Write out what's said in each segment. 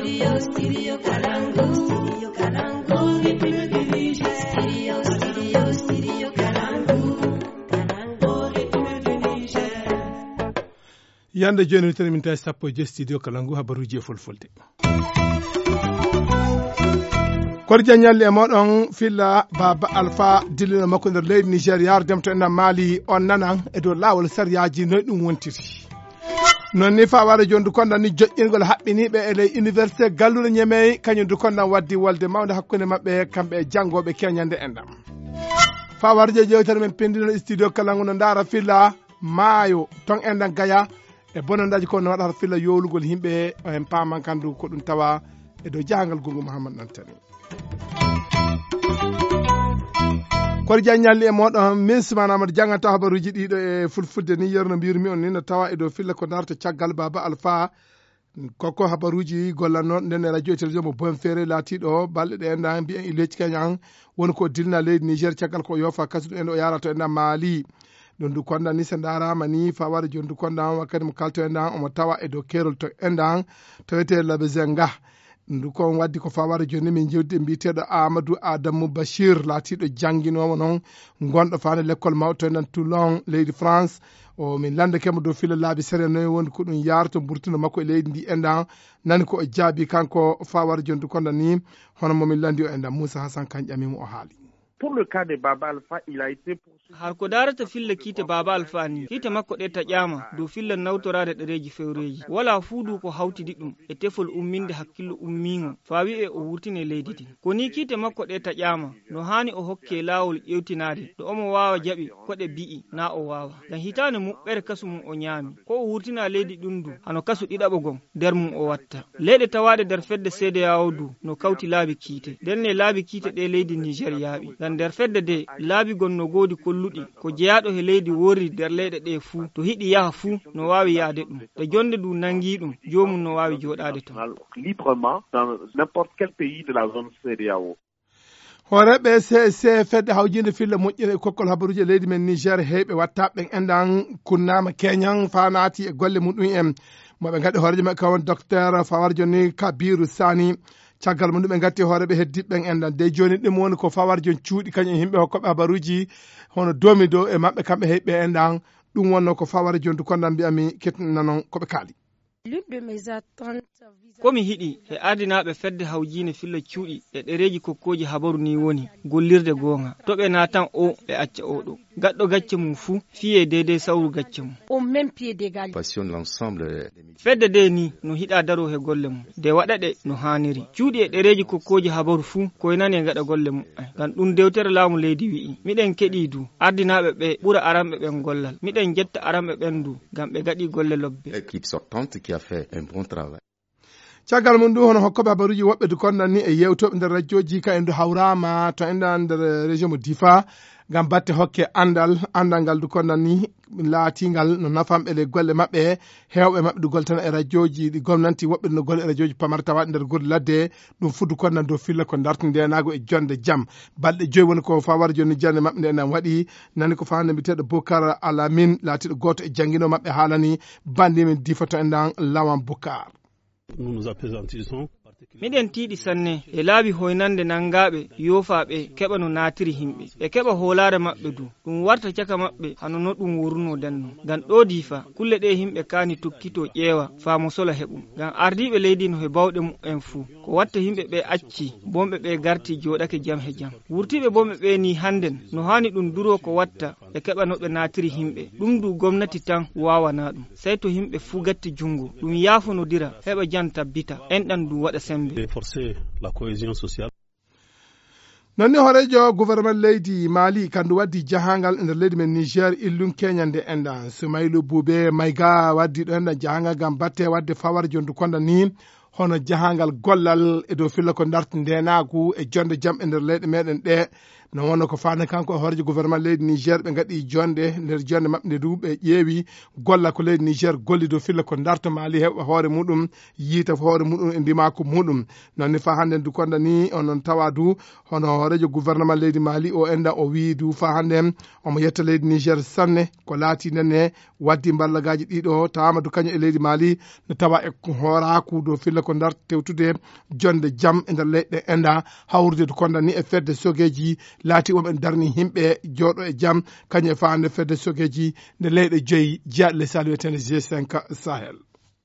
Studio Kalangu. Studio Kalangu. Studio Kalangu. Yande joni tan min tawi sappo je studio Kalangu habaruji e fulfulde. Korja nyalle e moɗon filla Baba Alpha dillino makko nder leydi Niger yardem to enna Mali on nanan e dow lawol sariyaji noy ɗum wontiri. Non ni fa wara jondu kondan ni joƴƴingol haɓɓiniɓe e ley université Galluɗo Ñemey kañum du kondan waddi wolde mawde hakkunde mabɓe kamɓe e jangoɓe keñande endam. Fa warje jewtere men pendino studio Kalangu no ndara filla maayo ton endan gaya e bonondaji ko no waɗata filla yowlugol himɓe en paman kandu ko ɗum tawa e dow jahangal gongo Mouhamadou Nantani. Korja nyalli e moɗon min sumana Amadou jangata habaruji ɗiɗo e fulfulde ni yerno mbirmi on ni no tawa e dow filla ko darta caggal Baba Alpha koko habaruji gollanno nden e radio e télévision mo bon fere laatiɗo balɗe ɗe enda mbiyen ileji keñan woni ko dilna leydi Niger caggal ko yofa kasuɗo en o yarato enda Mali ɗon du kondan ni se darama ni fa wara joni du kondan wakkati mo kalto endan omo tawa e dow kerol to endan tawete labe zenga ndu kon waddi ko fawara joni min jewdi mbiteɗo Amadou Adamou Bachir laatiɗo janguinomo noon gonɗo fane l'école mawɗo to nan Toulon leydi France o min landakemo dow fila laabi sere noyi woni ko ɗum yarto burtino makko e leydi ndi endan nani ko o jaabi kanko fawara joni du kondan ni hono momin landi o endan Moussa Hassan kan ƴamimo o haali. Pour le cas de Baba Alpha, il a été poursuivi. Har ko darata filla kiite Baba Alpha ni kiite makko ɗe taƴama dow filla nawtorade ɗereji fewreji wala fuudu ko hawtidi ɗum e tefol umminde hakkillo ummigo faawi e o wurtine leydi din koni kiite makko ɗe taƴama no hani o hokke lawol ƴewtinade ɗo omo wawa jaɓi koɗe bi'i na o wawa ngam hitande muɓɓere kasu mum o ñaami ko o wurtina leydi ɗum du hano kasu ɗiɗaɓo gon nder mum o watta leyɗe tawaɗe nder fedde CEDEAO du no kawti laabi kiite nden e laabi kiite ɗe leydi Niger yaaɓi nder fedde de laabi gonno godi kolluɗi ko jeyaɗo he leydi worri nder leyɗe ɗe fuu to hiɗi yaha fuu no wawi yaade ɗum to jonde du nangi ɗum jomum no wawi joɗade ton librement dans n'importe quel pays de la zone CEDEAO. Horeɓe CSC fedde hawjinde filla moƴƴina e kokkol habaruji e leydi men Niger heyɓe wattaɓe endan kunnama keñan fanati e golle muɗum en moɓe gaɗi horeje mabɓe kawon docteur fawar joni Kabiru Sani caggal mum ɓe gatti hooreɓe heddiɓe endan de joni ɗum woni ko fawar jon cuuɗi kañum yimɓe hokkoɓe habaruji hono domi do e mabɓe kamɓe heɓɓe endan ɗum wonno ko fawar jon du kondan mbiyami kettina noon koɓe kaali. komi hiɗi e ardinaɓe fedde hawjine filla cuuɗi e ɗereji kokkoji habaru ni woni gollirde gonga to ɓe natan o e acca oɗo gaɗɗo gacce mum fuu fiye deydey sawru gacce mum fedde de ni no hiɗa daro he golle mum de waɗaɗe no haniri cuuɗi e ɗereji kokkoji habaru fuu koye nani e gaɗa golle mum ngam ɗum dewtere laamu leydi wi'i miɗen keɗi du ardinaɓe ɓe ɓuura aranɓe ɓen gollal miɗen jetta aranɓe ɓen du ngam ɓe gaɗi golle lobbe. caggal mum ɗum hono hokkoɓe habaruji woɓɓe du kondan ni e yewtoɓe nder radioji ka en du hawrama to endan nder région mo Difa gam batte hokke andal ngal du kondan ni laatingal no nafamɓe le golle mabɓe hewɓe mabɓe du golle tan e radioji ɗi gomnanti woɓɓe no golle e radioji pamar tawaɗe nder gurdi ladde ɗum fuddu kondan dow filla ko darti ndenago e jonde jaam balɗe joyi woni ko fawar joni jande mabɓe nde nan waɗi nani ko fande mbiteɗo Boukar Alamine laatiɗo goto e jangguino mabɓe haalani bandimin Difa to endan Lawan Boukar. miɗen tiiɗi sanne e laabi hoynande nangaɓe yofaɓe keɓa no natiri himɓe e keɓa hoolare maɓɓe du ɗum warta caka maɓɓe hano no ɗum wurno denno ngam ɗo Difa kulle ɗe himɓe kani tokkito ƴeewa faamo sola heɓum ngam ardiɓe leydi no he bawɗe mumen fuu ko watta himɓe ɓe acci bomɓe ɓe garti joɗake jam he jam wurtiɓe bomɓe ɓe ni hannden no hani ɗum duro ko watta ɓe keɓa no ɓe natiri himɓe ɗum du gomnati tan wawana ɗum sey to himɓe fuu gatti jungo ɗum yaafonodira heɓa jan tabbita enɗan du waɗa sembe. nonni horejo gouvernement leydi Mali kandu waddi jahangal nder leydi men Niger illum keñande endan Soumaïlou Boubé Maïga waddi ɗo endan jahangal gam batte wadde fawar jondu konda ni hono jahangal gollal e dow filla ko darti ndenagu e jonde jaam e nder leyɗe meɗen ɗe no wonno ko fane kanko horejo gouvernement leydi Niger ɓe gaɗi jonde nder jonde mabɓe nde du ɓe ƴeewi golla ko leydi Niger golli dow filla ko darto Mali heɓa hoore muɗum yiita hoore muɗum e ndimako muɗum nonni fa hande du konda ni onon tawa du hono horejo gouvernement leydi Mali o enda o wi du fa hande omo yetta leydi Niger sanne ko laati nenne waddi ballagaji ɗiɗo tawama du kañum e leydi Mali no tawa e horaku dow filla ko darto tewtude jonde jaam e nder leyɗe enda hawrude du konda ni e fedde sogeji laati oɓe darni himɓe jooɗo e jaam kañum e fande fedde sogeji nde leyɗe joyi jeyaɗe le sal wiyetende G5 Sahel.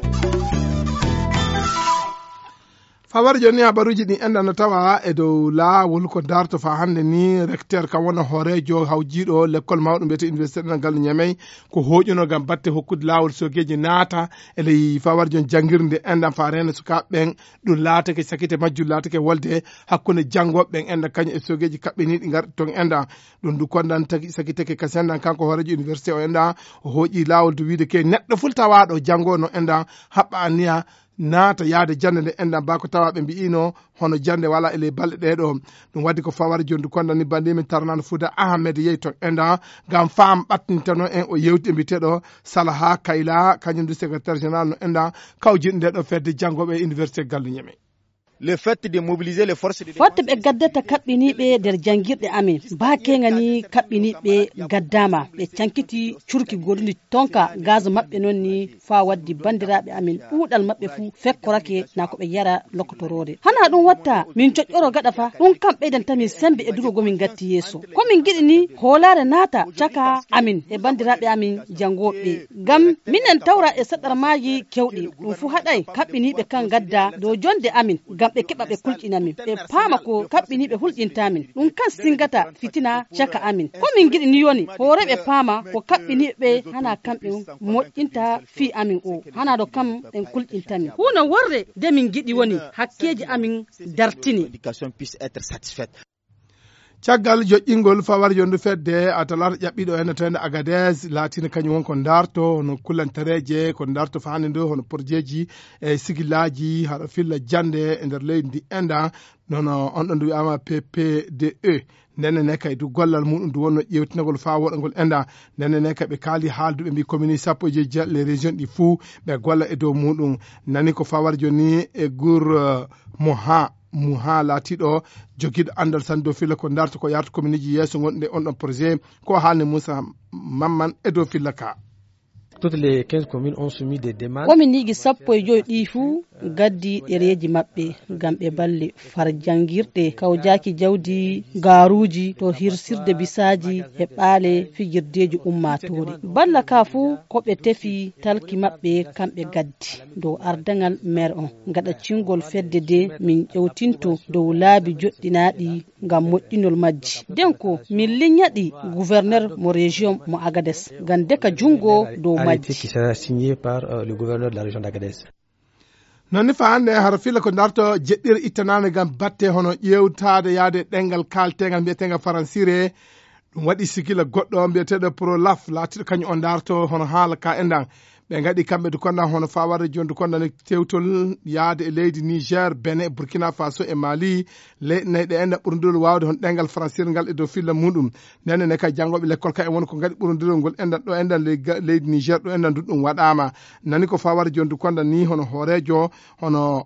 fawar joni habaruji ɗi enda no tawa e dow laawol ko darto fa hande ni recteur kam wona hoorejo hawjiɗo l'école mawɗo mbiyete université ɗengal Niamey ko hoƴuno gam batte hokkude laawol sogeji naata ele fawar joni jangirde enda fa rena sukaɓe ɓen ɗum laatake sakite majjul laatake wolde hakkude janggoɓe ɓen enda kañum e sogeji kaɓɓeniɗi garɗi ton enda ɗum du kondan sakiteke kasendan kanko hoorejo université o enda o hooƴi laawol to wiide ke neɗɗo fultawaɗo janggono enda haɓɓa aniya naata yaade jande nde enda bako tawa ɓe mbi'ino hono jande wala ele balɗe ɗeɗo ɗum waddi ko fawari joni du konda ni bandimi tarnano Fouda Ahmed yeyi to enda gam faam ɓattintano en o yewti mbiteɗo Salaha Kayla kañum du secrétaire général no enda kawjiɗo nde ɗo fedde janggoɓe université Gallu Niamey. Le fait de mobiliser les forces de fotte ɓe gaddata kaɓɓiniɓe nder jangirɗe amin bakenga ni kaɓɓiniɓe gaddama ɓe cankiti curki goɗundi tonka gaz mabɓe noon ni fa waddi bandiraɓe amin ɗuɗal mabɓe fu fekkorake na ko ɓe yara lokotorode hana ɗum watta min coƴƴoro gaɗa fa ɗum kam ɓeydantamin sembe e durogo min gatti yeeso komin giɗi ni hoolare naata caka amin e bandiraɓe amin jangoɓe gam minen tawra e saɗɗarmaji kewɗi ɗum fu haɗay kaɓɓiniɓe kan gadda dow jonde amin ɓe keɓa ɓe kulƴinamin ɓe paama ko kaɓɓini ɓe hulƴintamin ɗum kan singata fitina caka amin komin giɗi ni yoni hoore ɓe paama ko kaɓɓini ɓe hana kamɓe moƴƴinta fi amin o hana ɗo kam en kulƴintamin huno worre de min giɗi woni hakkeji amin dartini caggal joƴƴingol fawar jondu fedde a talata ƴaɓɓiɗo ene tawde Agadez laatino kañum won ko darto hono kullantareje ko darto fa hande ndo hono porjeji e sigillaji haɗa filla jande e nder leydi ndi enda nono on ɗon ndu wiyama PPDE ndenne kay du gollal muɗum du wonno ƴewtinagol fa woɗagol enda ndenne kay ɓe kaali haalduɓe mbi commune sappo e joyi jeeɗiɗi les régions ɗi fuu ɓe golla e dow muɗum nani ko fawar joni e gur Muha laatiɗo jogiɗo andal tan dow filla ko darto ko yarta commune ji yeeso gonɗe on ɗon projet ko haalni Moussa Mamman e dow filla ka. Toutes les 15 communes ont soumis des demandes. Commune sappo e joyi ɗi fuu gaddi ɗereji maɓɓe gam ɓe balle far jangirɗe kawjaki jawdi garuji to hirsirde bisaji e ɓaale fijirdeji ummatore balla ka fuu ko ɓe tefi talki maɓɓe kamɓe gaddi dow ardagal maire on gaɗa cingol fedde de min ƴewtinto dow laabi joɗɗinaɗi gam moƴƴinol majji den ko min liñaɗi gouverneur mo région mo Agadez gam deka jungo dow Arrêté qui sera signé par le gouverneur de la région d'Agadez. nonni fa hande hara filla ko darto jeɗɗir ittanane gam batte hono ƴewtade yaade ɗengal kaltegal mbiyetegal faransire ɗum waɗi sikila goɗɗo mbiyeteɗo ProLaf laatiɗo kañum on darto hono haala ka endan ɓe gaɗi kamɓe du konda hono fawarde joni du konda ne tewtol yaade e leydi Niger Benin Burkina Faso e Mali leyɗe nayyi ɗe enda ɓurndol wawde hon ɗengal faransire ngal e dow filla muɗum nenne ne kay janggoɓe l'école ka e woni ko gaɗi ɓurdirol ngol endan ɗo endan leydi Niger ɗo endan ɗum waɗama nani ko fawarde joni du konda ni hono hoorejo hono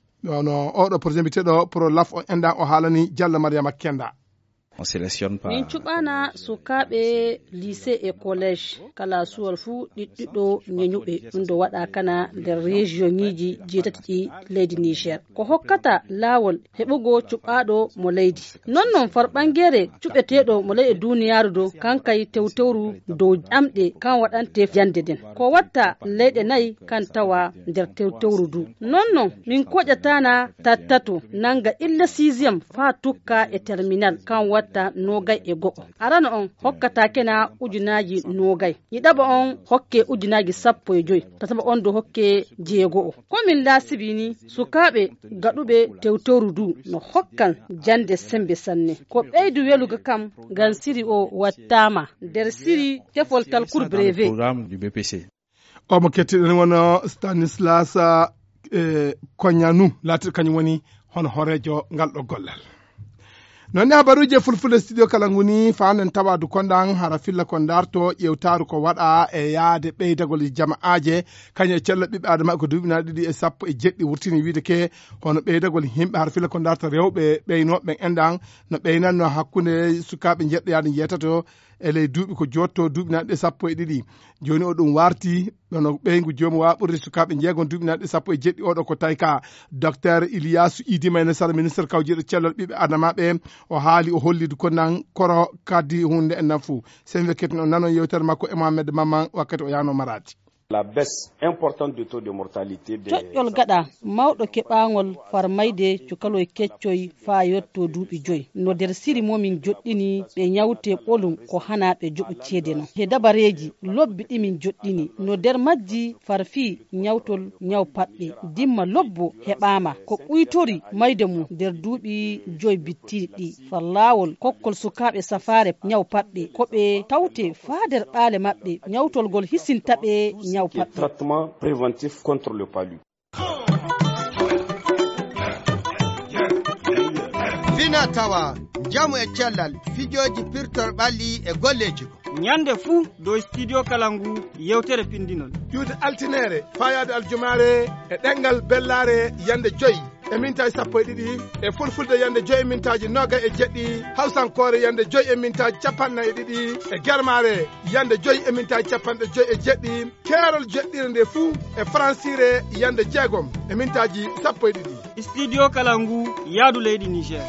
oɗo projet mbiteɗo ProLaf o endan o haalani Diallo Mariama Kenda. On sélectionne pas. Min cuɓana sukaɓe lycée et collège kala suwal fuu ɗiɗɗiɗo ñeñuɓe ɗum do waɗa kana nder région ñiji jeetati ɗi leydi Niger ko hokkata laawol heɓugo cuɓaɗo mo leydi nonnon farɓangere cuɓeteɗo mo leydi duniyaru do kankay tewtewru dow ƴamɗe kan waɗante jande den ko watta leyɗe nayyi kan tawa nder tewtewru du nonnon min koƴatana tattato nanga illa 6e fa tukka e terminal kan watta nogay e go'o arana on hokkata kena ujunaji nogay yiɗaɓa on hokke ujunaji sappo e joyi tataba on do hokke jeego'o komin laasibini sukaɓe gaɗuɓe tewtewru du no hokkan jande sembe sanne ko ɓeydu weluga kam ngam siri o wattama nder siri tefoltal cour brevet Programme du BPC. omo kettiɗen wono Stanislas Kognanu laatiɗo kañum woni hono horejo ngal ɗo gollal non ne habaruji fulfulde studio kala nguni faanen tawadu kondan hara filla ko darto yewtaru ko wada e yaade beydagol jama'aaje kanye cella bibbe adama ko dubina didi e sappo e jeddi wurtini wiide ke hono beydagol himbe hara filla ko darto rewbe beynobe endan no beynanno hakkunde sukabe jeddo yaade yetato ele duubi ko jotto duubinaade sappo e didi joni o dum warti no beygu jomu wa burri sukabe jeegon duubinaade sappo e jeddi odo ko tayka docteur Iliasu Idi Mayne Sall ministre kawjeedo cellal bibbe adama be o haali o hollidu ko nan koro kaddi hunde en nafu sembe ketno nano yewtere makko e Mohamed Maman wakkati o yano marati la baisse importante du taux de mortalité de coƴƴol gaɗa mawɗo keɓagol farmayde cukaloye keccoy fa yetto duuɓi joyi no nder siri momin joɗɗini ɓe ñawte ɓolum ko hana ɓe joɓu ceede no he dabareji lobbi ɗimin joɗɗini no nder majji farfi ñawtol ñaw paɓɓe dimma lobbo heɓama ko ɓuytori mayde mum nder duuɓi joyi bittiɗi ɗi fa lawol kokkol sukaɓe safare ñaw paɓɓe koɓe tawte fa nder ɓaale maɓɓe ñawtolgol hisintaɓe ñaw traitement préventif contre le palu. Fina tawa jamu e cellal fijoji pirtor ɓalli e golleji nyande fuu do studio kalangu yewtere pindinol yude altinere fayade aljumare e ɗengal bellare yande joyi e mintaji sappo e ɗiɗi e fulfulde yande joyi e mintaji noga e jeɗɗi hawsankore yande joyi e mintaji capannayyi e ɗiɗi e germare yande joyi e mintaji capanɗe joyi e jeɗɗi keerol jeɗɗire nde fuu e francire yande jeegom e mintaji sappo e ɗiɗi studio kalangu yaadu leydi Niger.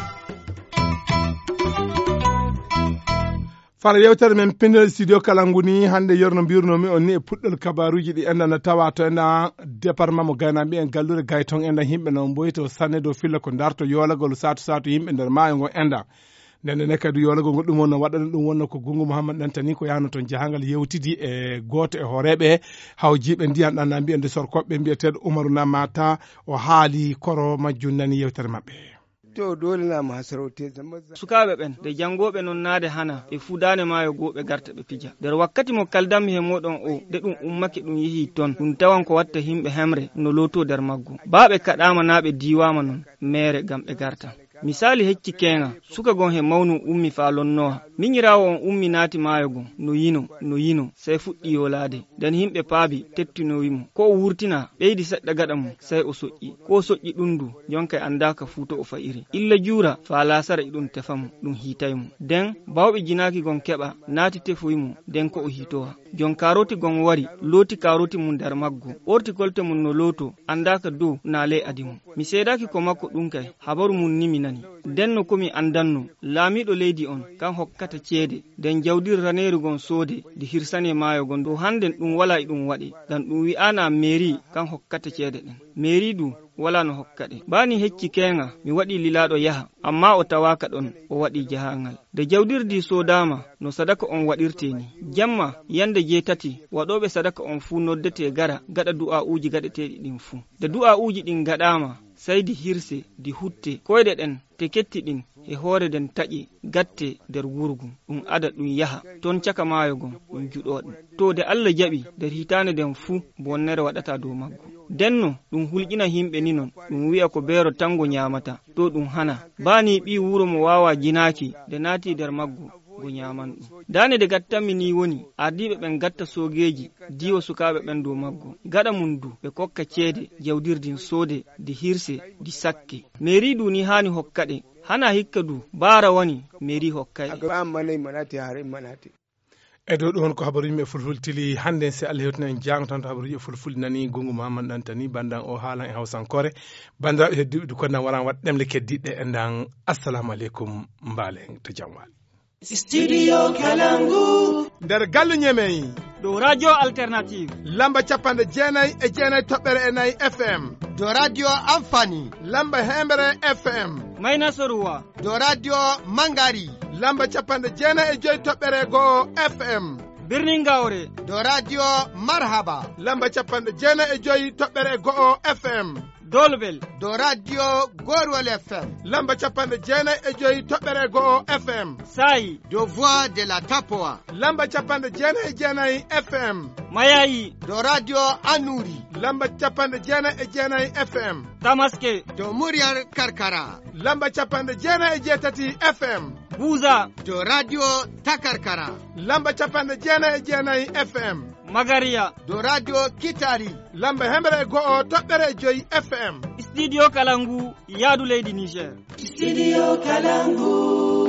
fara yewtere men pindel studio kalangu ni hande yorno mbirnomi on ni e puɗɗol kabaruji ɗi endana tawa to ena département mo gaynaɓe en gallure gayton enda himɓe no mboyto sanne dow filla ko darto yolagol satu yimɓe nder maayo ngo enda ndenne kadi yolagol ngol ɗum wonno waɗana ɗum wonno ko Gungu Mouhammad ɗantani ko yahno toon jahangal yewtidi e goto e horeɓe hawjiɓe ndiyan ɗanna mbiyande sorkoɓe mbiyeteɗo Umaru Namata o haali koro majjum nani yewtere mabɓe to dole na masarauté sukaɓe ɓen de jangoɓe non naade hana ɓe fudane maayo goɓe garta ɓe pija nder wakkati mo kaldammi he moɗon o de ɗum ummake ɗum yeehi ton ɗum tawan ko watta himɓe hemre no looto nder maggo baaɓe kaɗama na ɓe diwama non mere gam ɓe garta misali hecci kenga suka gon he mawnu ummi fa lonnoha miñirawo on ummi naati maayo gon no yino sey fuɗɗi yolade den himɓe paabi tettinoyimo ko o wurtina ɓeydi seɗɗa gaɗa mum sey o soƴƴi ko soƴƴi ɗum du jonka andaka fuuto o fa'iri illa juura fa lasara e ɗum tefamo ɗum hiitaymo den bawɓe jinaki gon keɓa naati tefoymo den ko o hiitoha jon karoti gon wari looti karoti mum nder maggo orti kolte mum no looto andaka dow na ley adi mum mi seedaki ko makko ɗum kay habaru mum nimi nani den no komi andanno laamiɗo leydi on kan hokkata ceede den jawdir raneru gon soode di hirsane maayo gon dow handen ɗum wala e ɗum waɗi dan ɗum wi'ana mairie kan hokkata ceede ɗen mairie du wala no hokkade bani hecci kenga mi waɗi lilaɗo yaha amma o tawaka ɗon o waɗi jahangal de jawdirdi sodama no sadaka on waɗirte ni jamma yande jeetati waɗoɓe sadaka on fuu noddete gara gaɗa du'a uji gaɗeteɗi ɗin fuu de du'a uji ɗin gaɗama sai di hirse di hutte koyɗe ɗen te ketti ɗin e hoore den taƴi gatte nder wurgu ɗum ada ɗum yaha ton caka maayo gon ɗum juɗoɗo to de Allah jaɓi nder hitande den fuu bonnere waɗata dow maggo denno ɗum hulƴina himɓe ni non ɗum wi'a ko beero tango nyamata to ɗum hana bani ɓi wuro mo wawa jinaki de naati nder maggo go nyaman ɗum dane de gattanmi ni woni ardiɓe ɓen gatta sogeji diwa sukaɓe ɓen dow maggo gaɗa mum du ɓe kokka ceede jawdirdin soode di hirse di sakke mairie du ni hani hokkaɗe hana hikka du baara woni mairie hokkay e dow ɗon ko habaruji e fulful tili hande se Allah hewtina en jangatan to habaruji e fulful nani Gungu Mouhammad ɗantani bandan o haalan e hawsankore bandiraɓe heddiɓe ko nan waran waɗ ɗemle keddiɗe e ndan assalamu aleykum mbalen to jam wal Studio Kalangu nder gallu ñemeyi dow radio alternative lamba capanɗe jeenayyi e jeenayyi toɓɓere e nayyi FM do radio Amfani lamba hembere FM Mayna Soruwa do radio Mangari lamba capanɗe jeenayyi e joyi toɓɓere goo FM birnin Gaure. Do radio Marhaba. Lamba capanɗe jeenayi e joyi toɓɓere go'o FM. Dolbel. Do radio Gorwal FM. Lamba capanɗe jeenayi e joyi toɓɓere go'o FM. Sayi. Do voix de la Tapoa. Lamba capanɗe jeenayi e jeenayi FM. Mayayi. Do radio Anuri. Lamba capanɗe jeenayi e jeenayi FM. Tamaske. Do muryar Karkara. Lamba capanɗe jeenayi e jeetati FM. Buza. Do radio Takarkara. Lamba capanɗe jeenayi e jeenayi FM. Magaria. Do radio Kitari. Lamba hemere go'o toɓɓere joyi FM. Studio Kalangu, Yadu Leydi Niger. Studio Kalangu.